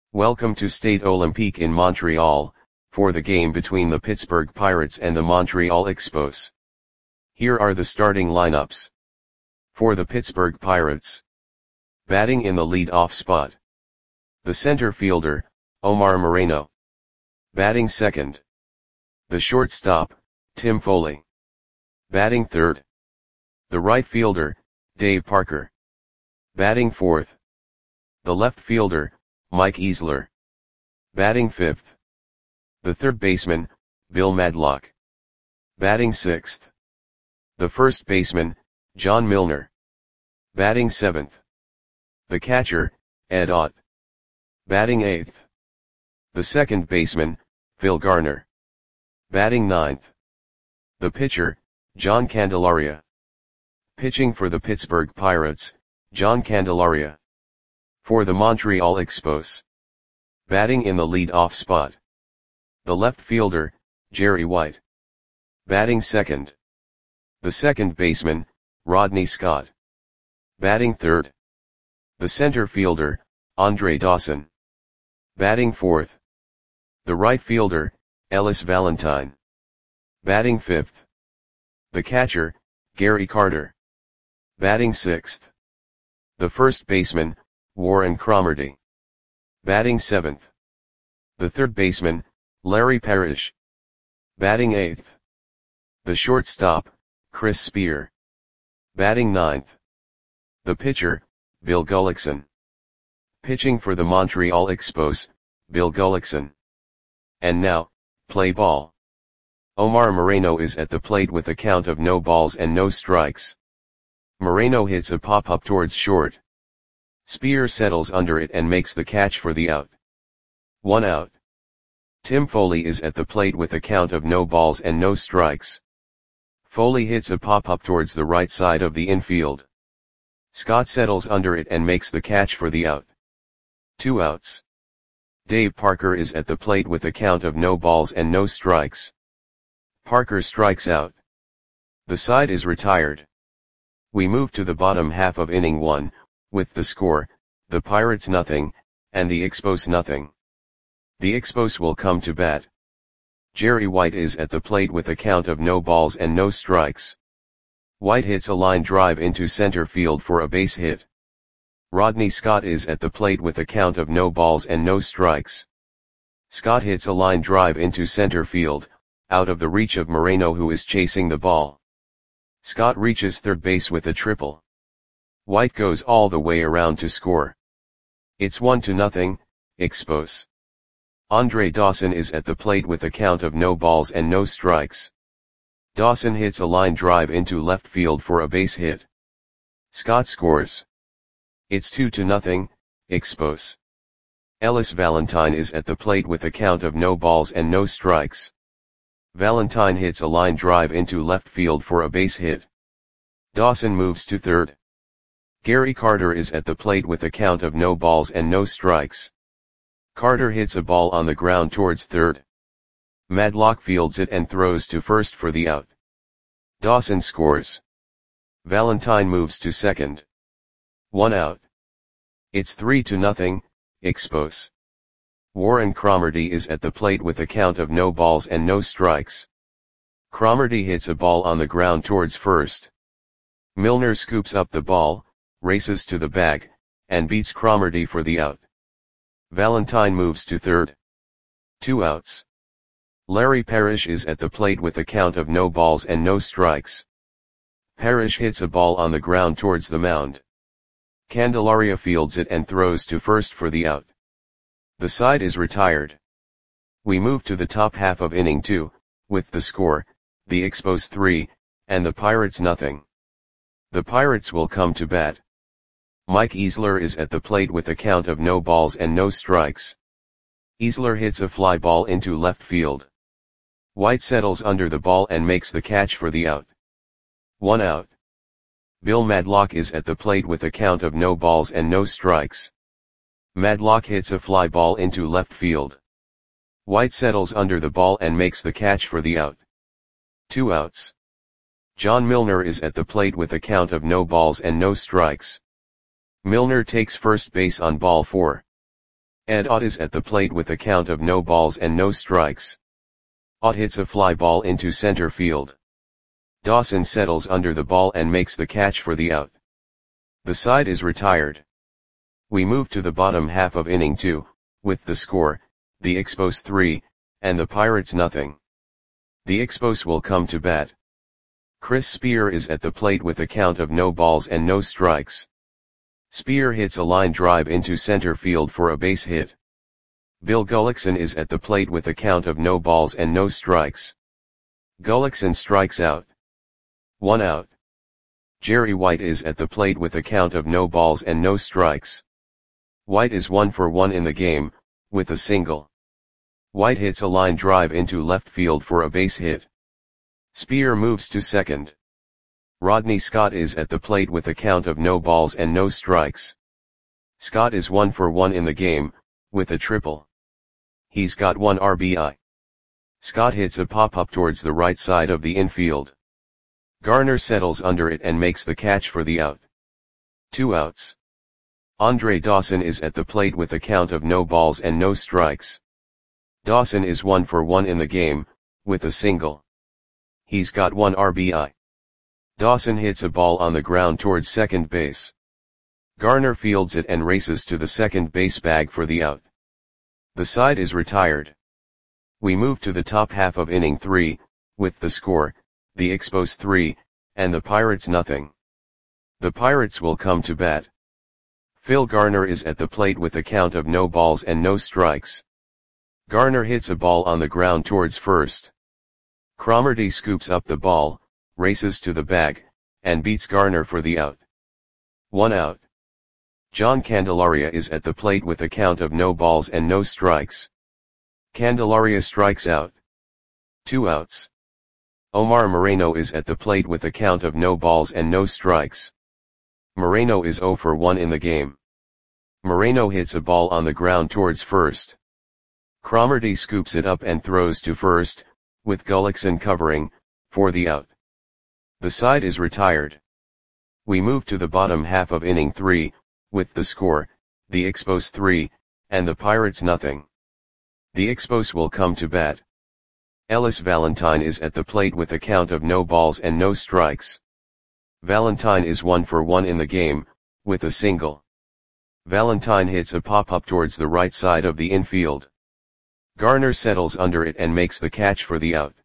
Welcome to Stade Olympique in Montreal, for the game between the Pittsburgh Pirates and the Montreal Expos. Here are the starting lineups. For the Pittsburgh Pirates. Batting in the lead-off spot. The center fielder, Omar Moreno. Batting second. The shortstop, Tim Foley. Batting third. The right fielder, Dave Parker. Batting fourth. The left fielder, Mike Easler. Batting fifth. The third baseman, Bill Madlock. Batting sixth. The first baseman, John Milner. Batting seventh. The catcher, Ed Ott. Batting eighth. The second baseman, Phil Garner. Batting ninth. The pitcher, John Candelaria. Pitching for the Pittsburgh Pirates, John Candelaria. For the Montreal Expos. Batting in the lead-off spot. The left fielder, Jerry White. Batting second. The second baseman, Rodney Scott. Batting third. The center fielder, Andre Dawson. Batting fourth. The right fielder, Ellis Valentine. Batting fifth. The catcher, Gary Carter. Batting sixth. The first baseman, Warren Cromartie. Batting seventh. The third baseman, Larry Parrish. Batting eighth. The shortstop, Chris Spear. Batting ninth. The pitcher, Bill Gullickson. Pitching for the Montreal Expos, Bill Gullickson. And now, play ball. Omar Moreno is at the plate with a count of no balls and no strikes. Moreno hits a pop-up towards short. Spear settles under it and makes the catch for the out. 1 out. Tim Foley is at the plate with a count of no balls and no strikes. Foley hits a pop-up towards the right side of the infield. Scott settles under it and makes the catch for the out. 2 outs. Dave Parker is at the plate with a count of no balls and no strikes. Parker strikes out. The side is retired. We move to the bottom half of inning 1, with the score, the Pirates nothing, and the Expos nothing. The Expos will come to bat. Jerry White is at the plate with a count of no balls and no strikes. White hits a line drive into center field for a base hit. Rodney Scott is at the plate with a count of no balls and no strikes. Scott hits a line drive into center field, out of the reach of Moreno, who is chasing the ball. Scott reaches third base with a triple. White goes all the way around to score. It's 1-0, Expos. Andre Dawson is at the plate with a count of no balls and no strikes. Dawson hits a line drive into left field for a base hit. Scott scores. It's 2-0, Expos. Ellis Valentine is at the plate with a count of no balls and no strikes. Valentine hits a line drive into left field for a base hit. Dawson moves to third. Gary Carter is at the plate with a count of no balls and no strikes. Carter hits a ball on the ground towards third. Madlock fields it and throws to first for the out. Dawson scores. Valentine moves to second. 1 out. It's 3-0, Expos. Warren Cromartie is at the plate with a count of no balls and no strikes. Cromartie hits a ball on the ground towards first. Milner scoops up the ball, races to the bag, and beats Cromartie for the out. Valentine moves to third. 2 outs. Larry Parrish is at the plate with a count of no balls and no strikes. Parrish hits a ball on the ground towards the mound. Candelaria fields it and throws to first for the out. The side is retired. We move to the top half of inning 2, with the score, the Expos 3, and the Pirates nothing. The Pirates will come to bat. Mike Easler is at the plate with a count of no balls and no strikes. Easler hits a fly ball into left field. White settles under the ball and makes the catch for the out. 1 out. Bill Madlock is at the plate with a count of no balls and no strikes. Madlock hits a fly ball into left field. White settles under the ball and makes the catch for the out. 2 outs. John Milner is at the plate with a count of no balls and no strikes. Milner takes first base on ball 4. Ed Ott is at the plate with a count of no balls and no strikes. Ott hits a fly ball into center field. Dawson settles under the ball and makes the catch for the out. The side is retired. We move to the bottom half of inning 2, with the score, the Expos 3, and the Pirates nothing. The Expos will come to bat. Chris Spear is at the plate with a count of no balls and no strikes. Spear hits a line drive into center field for a base hit. Bill Gullickson is at the plate with a count of no balls and no strikes. Gullickson strikes out. 1 out. Jerry White is at the plate with a count of no balls and no strikes. White is 1 for 1 in the game, with a single. White hits a line drive into left field for a base hit. Spear moves to second. Rodney Scott is at the plate with a count of no balls and no strikes. Scott is 1 for 1 in the game, with a triple. He's got 1 RBI. Scott hits a pop-up towards the right side of the infield. Garner settles under it and makes the catch for the out. 2 outs. Andre Dawson is at the plate with a count of no balls and no strikes. Dawson is 1 for 1 in the game, with a single. He's got 1 RBI. Dawson hits a ball on the ground towards second base. Garner fields it and races to the second base bag for the out. The side is retired. We move to the top half of inning 3, with the score, the Expos 3, and the Pirates nothing. The Pirates will come to bat. Phil Garner is at the plate with a count of no balls and no strikes. Garner hits a ball on the ground towards first. Cromartie scoops up the ball, races to the bag, and beats Garner for the out. 1 out. John Candelaria is at the plate with a count of no balls and no strikes. Candelaria strikes out. 2 outs. Omar Moreno is at the plate with a count of no balls and no strikes. Moreno is 0 for 1 in the game. Moreno hits a ball on the ground towards first. Cromartie scoops it up and throws to first, with Gullickson covering, for the out. The side is retired. We move to the bottom half of inning 3, with the score, the Expos 3, and the Pirates nothing. The Expos will come to bat. Ellis Valentine is at the plate with a count of no balls and no strikes. Valentine is 1 for 1 in the game, with a single. Valentine hits a pop-up towards the right side of the infield. Garner settles under it and makes the catch for the out.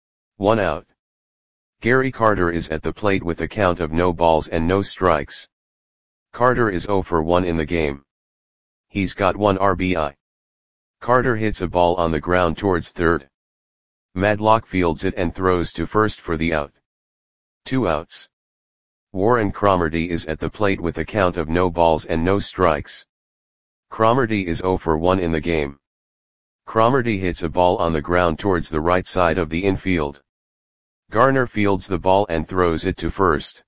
1 out. Gary Carter is at the plate with a count of no balls and no strikes. Carter is 0 for 1 in the game. He's got 1 RBI. Carter hits a ball on the ground towards third. Madlock fields it and throws to first for the out. 2 outs. Warren Cromartie is at the plate with a count of no balls and no strikes. Cromartie is 0 for 1 in the game. Cromartie hits a ball on the ground towards the right side of the infield. Garner fields the ball and throws it to first.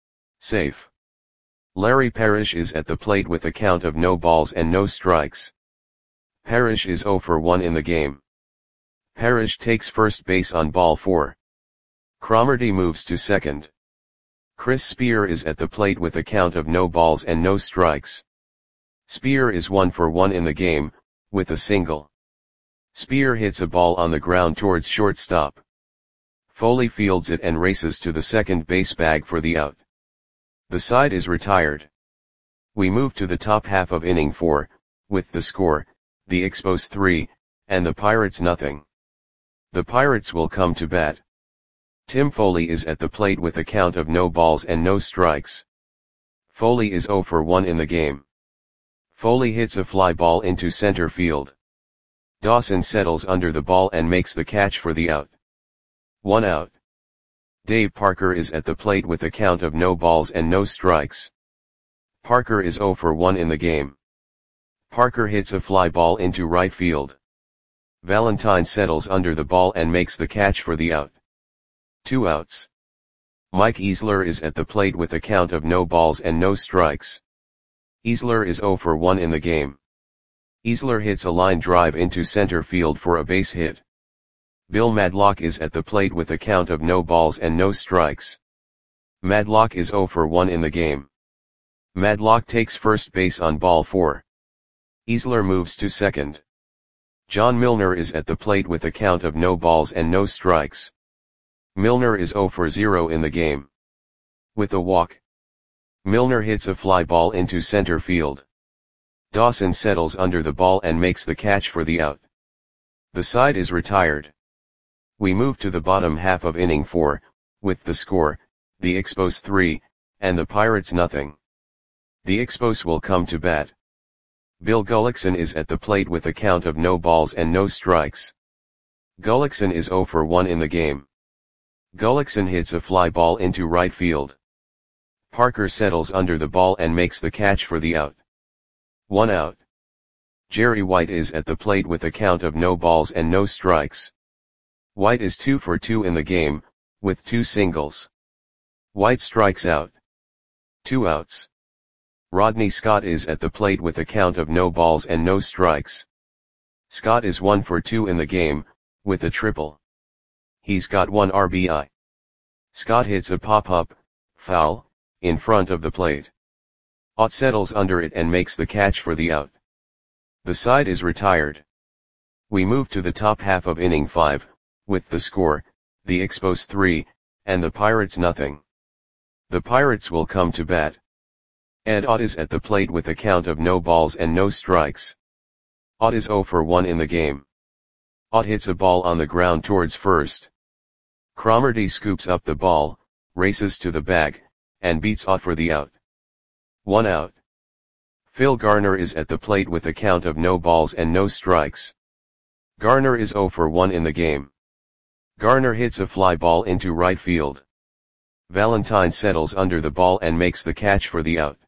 Safe. Larry Parrish is at the plate with a count of no balls and no strikes. Parrish is 0 for 1 in the game. Parrish takes first base on ball 4. Cromartie moves to second. Chris Spear is at the plate with a count of no balls and no strikes. Spear is 1 for 1 in the game, with a single. Spear hits a ball on the ground towards shortstop. Foley fields it and races to the second base bag for the out. The side is retired. We move to the top half of inning 4, with the score, the Expos 3, and the Pirates nothing. The Pirates will come to bat. Tim Foley is at the plate with a count of no balls and no strikes. Foley is 0 for 1 in the game. Foley hits a fly ball into center field. Dawson settles under the ball and makes the catch for the out. 1 out. Dave Parker is at the plate with a count of no balls and no strikes. Parker is 0 for 1 in the game. Parker hits a fly ball into right field. Valentine settles under the ball and makes the catch for the out. 2 outs. Mike Easler is at the plate with a count of no balls and no strikes. Easler is 0 for 1 in the game. Easler hits a line drive into center field for a base hit. Bill Madlock is at the plate with a count of no balls and no strikes. Madlock is 0 for 1 in the game. Madlock takes first base on ball 4. Easler moves to second. John Milner is at the plate with a count of no balls and no strikes. Milner is 0 for 0 in the game. With a walk, Milner hits a fly ball into center field. Dawson settles under the ball and makes the catch for the out. The side is retired. We move to the bottom half of inning 4, with the score, the Expos 3, and the Pirates nothing. The Expos will come to bat. Bill Gullickson is at the plate with a count of no balls and no strikes. Gullickson is 0 for 1 in the game. Gullickson hits a fly ball into right field. Parker settles under the ball and makes the catch for the out. 1 out. Jerry White is at the plate with a count of no balls and no strikes. White is 2 for 2 in the game, with 2 singles. White strikes out. 2 outs. Rodney Scott is at the plate with a count of no balls and no strikes. Scott is 1 for 2 in the game, with a triple. He's got 1 RBI. Scott hits a pop-up, foul, in front of the plate. Ott settles under it and makes the catch for the out. The side is retired. We move to the top half of inning 5, with the score, the Expos 3, and the Pirates nothing. The Pirates will come to bat. Ed Ott is at the plate with a count of no balls and no strikes. Ott is 0 for 1 in the game. Ott hits a ball on the ground towards first. Cromartie scoops up the ball, races to the bag, and beats Ott for the out. 1 out. Phil Garner is at the plate with a count of no balls and no strikes. Garner is 0 for 1 in the game. Garner hits a fly ball into right field. Valentine settles under the ball and makes the catch for the out.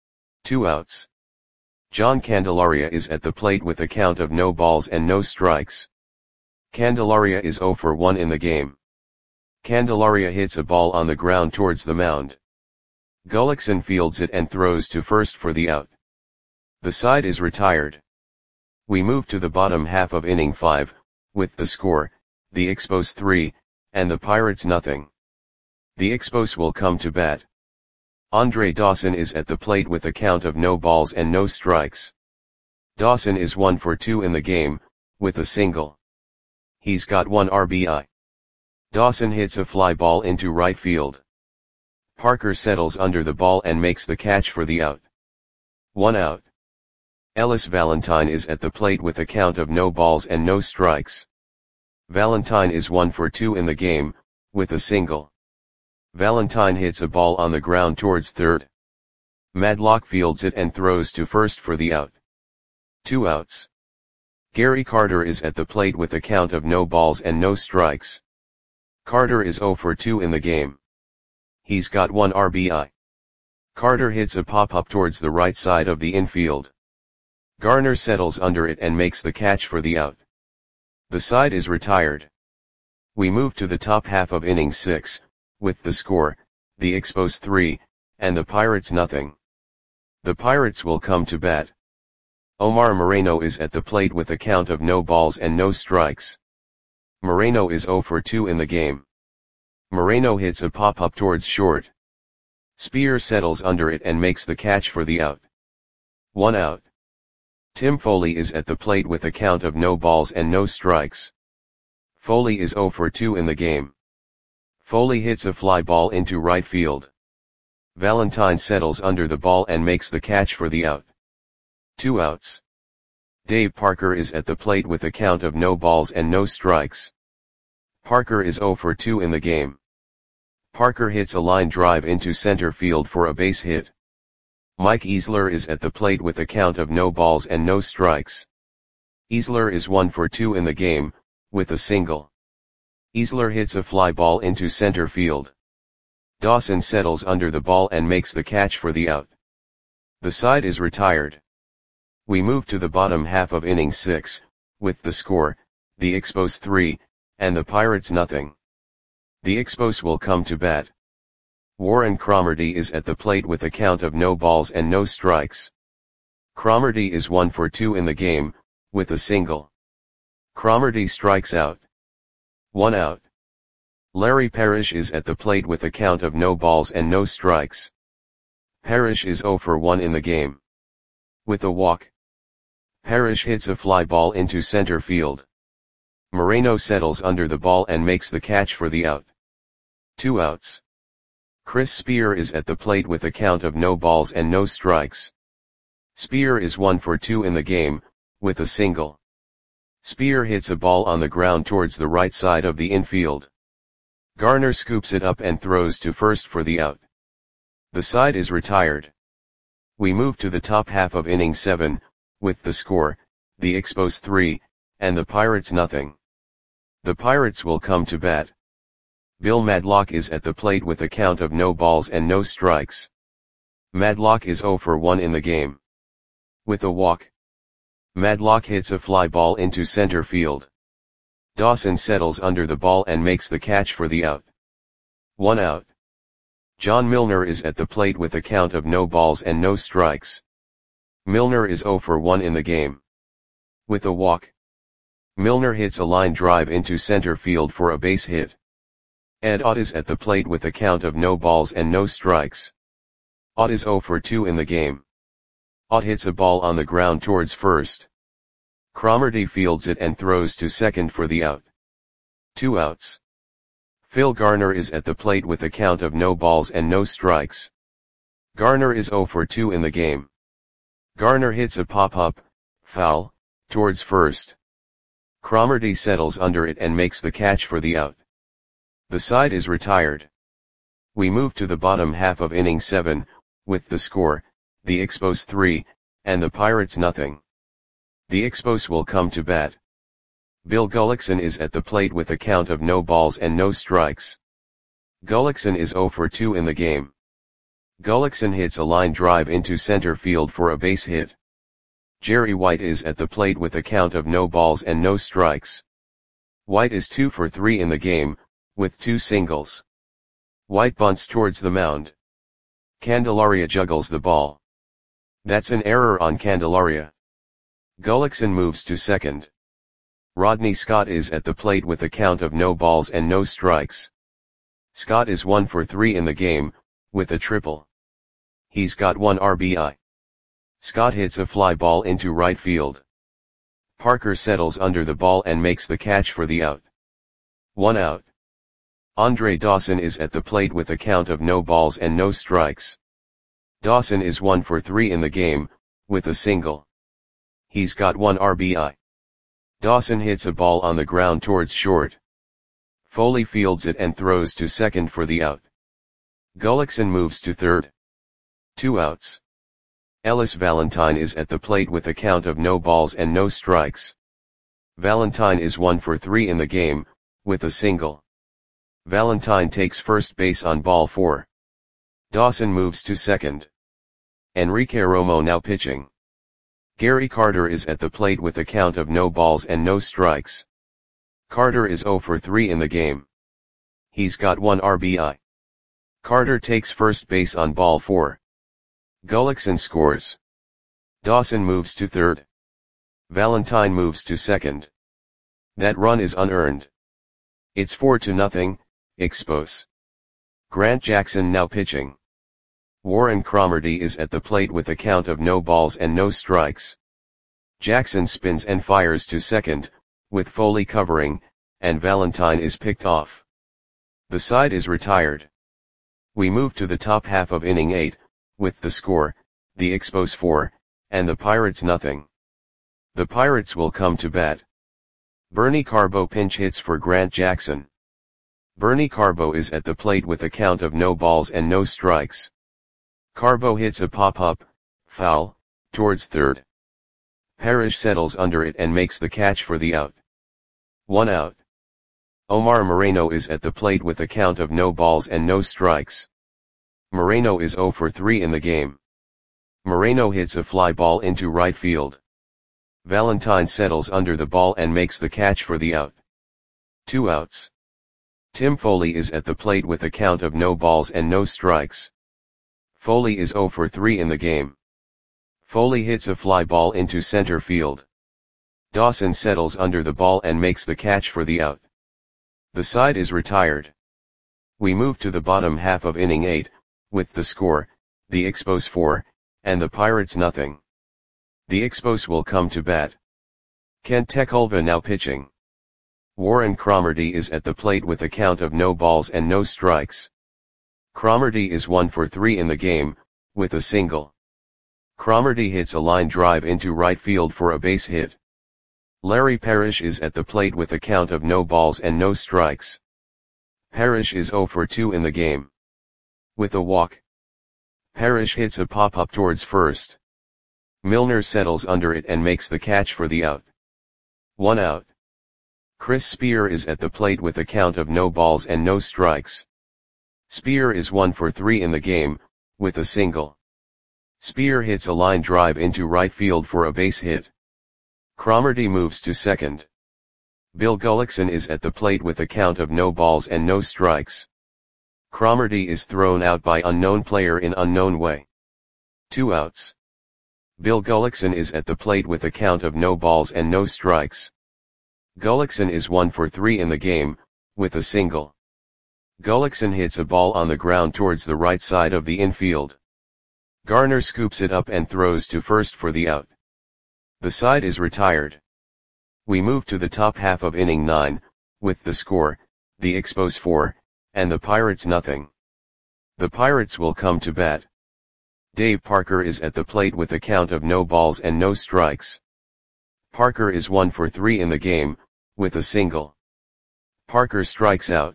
2 outs. John Candelaria is at the plate with a count of no balls and no strikes. Candelaria is 0 for 1 in the game. Candelaria hits a ball on the ground towards the mound. Gullickson fields it and throws to first for the out. The side is retired. We move to the bottom half of inning 5, with the score, the Expos 3, and the Pirates nothing. The Expos will come to bat. Andre Dawson is at the plate with a count of no balls and no strikes. Dawson is 1 for 2 in the game, with a single. He's got 1 RBI. Dawson hits a fly ball into right field. Parker settles under the ball and makes the catch for the out. 1 out. Ellis Valentine is at the plate with a count of no balls and no strikes. Valentine is 1 for 2 in the game, with a single. Valentine hits a ball on the ground towards third. Madlock fields it and throws to first for the out. 2 outs. Gary Carter is at the plate with a count of no balls and no strikes. Carter is 0 for 2 in the game. He's got 1 RBI. Carter hits a pop-up towards the right side of the infield. Garner settles under it and makes the catch for the out. The side is retired. We move to the top half of inning 6, with the score, the Expos 3, and the Pirates nothing. The Pirates will come to bat. Omar Moreno is at the plate with a count of no balls and no strikes. Moreno is 0 for 2 in the game. Moreno hits a pop-up towards short. Spear settles under it and makes the catch for the out. 1 out. Tim Foley is at the plate with a count of no balls and no strikes. Foley is 0 for 2 in the game. Foley hits a fly ball into right field. Valentine settles under the ball and makes the catch for the out. 2 outs. Dave Parker is at the plate with a count of no balls and no strikes. Parker is 0 for 2 in the game. Parker hits a line drive into center field for a base hit. Mike Easler is at the plate with a count of no balls and no strikes. Easler is 1 for 2 in the game, with a single. Easler hits a fly ball into center field. Dawson settles under the ball and makes the catch for the out. The side is retired. We move to the bottom half of inning 6, with the score, the Expos 3, and the Pirates nothing. The Expos will come to bat. Warren Cromartie is at the plate with a count of no balls and no strikes. Cromartie is 1 for 2 in the game, with a single. Cromartie strikes out. 1 out. Larry Parrish is at the plate with a count of no balls and no strikes. Parrish is 0 for 1 in the game. With a walk. Parrish hits a fly ball into center field. Moreno settles under the ball and makes the catch for the out. 2 outs. Chris Spear is at the plate with a count of no balls and no strikes. Spear is 1 for 2 in the game, with a single. Spear hits a ball on the ground towards the right side of the infield. Garner scoops it up and throws to first for the out. The side is retired. We move to the top half of inning 7, with the score, the Expos 3, and the Pirates nothing. The Pirates will come to bat. Bill Madlock is at the plate with a count of no balls and no strikes. Madlock is 0 for 1 in the game. With a walk, Madlock hits a fly ball into center field. Dawson settles under the ball and makes the catch for the out. 1 out. John Milner is at the plate with a count of no balls and no strikes. Milner is 0 for 1 in the game. With a walk, Milner hits a line drive into center field for a base hit. Ed Ott is at the plate with a count of no balls and no strikes. Ott is 0 for 2 in the game. Ott hits a ball on the ground towards first. Cromartie fields it and throws to second for the out. 2 outs. Phil Garner is at the plate with a count of no balls and no strikes. Garner is 0 for 2 in the game. Garner hits a pop-up, foul, towards first. Cromartie settles under it and makes the catch for the out. The side is retired. We move to the bottom half of inning 7, with the score, the Expos 3, and the Pirates nothing. The Expos will come to bat. Bill Gullickson is at the plate with a count of no balls and no strikes. Gullickson is 0 for 2 in the game. Gullickson hits a line drive into center field for a base hit. Jerry White is at the plate with a count of no balls and no strikes. White is 2 for 3 in the game, with 2 singles. White bunts towards the mound. Candelaria juggles the ball. That's an error on Candelaria. Gullickson moves to second. Rodney Scott is at the plate with a count of no balls and no strikes. Scott is 1 for 3 in the game, with a triple. He's got 1 RBI. Scott hits a fly ball into right field. Parker settles under the ball and makes the catch for the out. 1 out. Andre Dawson is at the plate with a count of no balls and no strikes. Dawson is 1 for 3 in the game, with a single. He's got 1 RBI. Dawson hits a ball on the ground towards short. Foley fields it and throws to second for the out. Gullickson moves to third. 2 outs. Ellis Valentine is at the plate with a count of no balls and no strikes. Valentine is 1 for 3 in the game, with a single. Valentine takes first base on ball 4. Dawson moves to second. Enrique Romo now pitching. Gary Carter is at the plate with a count of no balls and no strikes. Carter is 0 for 3 in the game. He's got 1 RBI. Carter takes first base on ball 4. Gullickson scores. Dawson moves to third. Valentine moves to second. That run is unearned. It's 4-0, Expos. Grant Jackson now pitching. Warren Cromartie is at the plate with a count of no balls and no strikes. Jackson spins and fires to second, with Foley covering, and Valentine is picked off. The side is retired. We move to the top half of inning 8, with the score, the Expos 4, and the Pirates nothing. The Pirates will come to bat. Bernie Carbo pinch hits for Grant Jackson. Bernie Carbo is at the plate with a count of no balls and no strikes. Carbo hits a pop-up, foul, towards third. Parrish settles under it and makes the catch for the out. 1 out. Omar Moreno is at the plate with a count of no balls and no strikes. Moreno is 0 for 3 in the game. Moreno hits a fly ball into right field. Valentine settles under the ball and makes the catch for the out. 2 outs. Tim Foley is at the plate with a count of no balls and no strikes. Foley is 0 for 3 in the game. Foley hits a fly ball into center field. Dawson settles under the ball and makes the catch for the out. The side is retired. We move to the bottom half of inning 8, with the score, the Expos 4, and the Pirates nothing. The Expos will come to bat. Kent Tekulve now pitching. Warren Cromartie is at the plate with a count of no balls and no strikes. Cromartie is 1 for 3 in the game, with a single. Cromartie hits a line drive into right field for a base hit. Larry Parrish is at the plate with a count of no balls and no strikes. Parrish is 0 for 2 in the game. With a walk. Parrish hits a pop-up towards first. Milner settles under it and makes the catch for the out. 1 out. Chris Spear is at the plate with a count of no balls and no strikes. Spear is 1 for 3 in the game, with a single. Spear hits a line drive into right field for a base hit. Cromartie moves to second. Bill Gullickson is at the plate with a count of no balls and no strikes. Cromartie is thrown out by unknown player in unknown way. 2 outs. Bill Gullickson is at the plate with a count of no balls and no strikes. Gullickson is 1 for 3 in the game, with a single. Gullickson hits a ball on the ground towards the right side of the infield. Garner scoops it up and throws to first for the out. The side is retired. We move to the top half of inning 9, with the score, the Expos 4, and the Pirates nothing. The Pirates will come to bat. Dave Parker is at the plate with a count of no balls and no strikes. Parker is 1 for 3 in the game, with a single. Parker strikes out.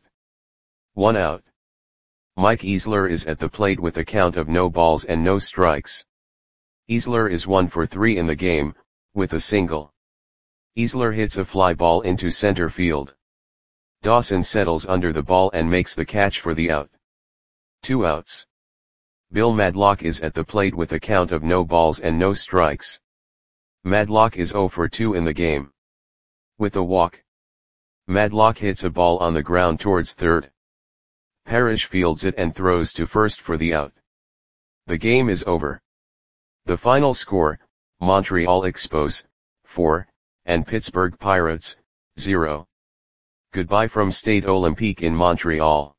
1 out. Mike Easler is at the plate with a count of no balls and no strikes. Easler is 1 for 3 in the game, with a single. Easler hits a fly ball into center field. Dawson settles under the ball and makes the catch for the out. 2 outs. Bill Madlock is at the plate with a count of no balls and no strikes. Madlock is 0 for 2 in the game. With a walk. Madlock hits a ball on the ground towards third. Parrish fields it and throws to first for the out. The game is over. The final score, Montreal Expos, 4, and Pittsburgh Pirates, 0. Goodbye from Stade Olympique in Montreal.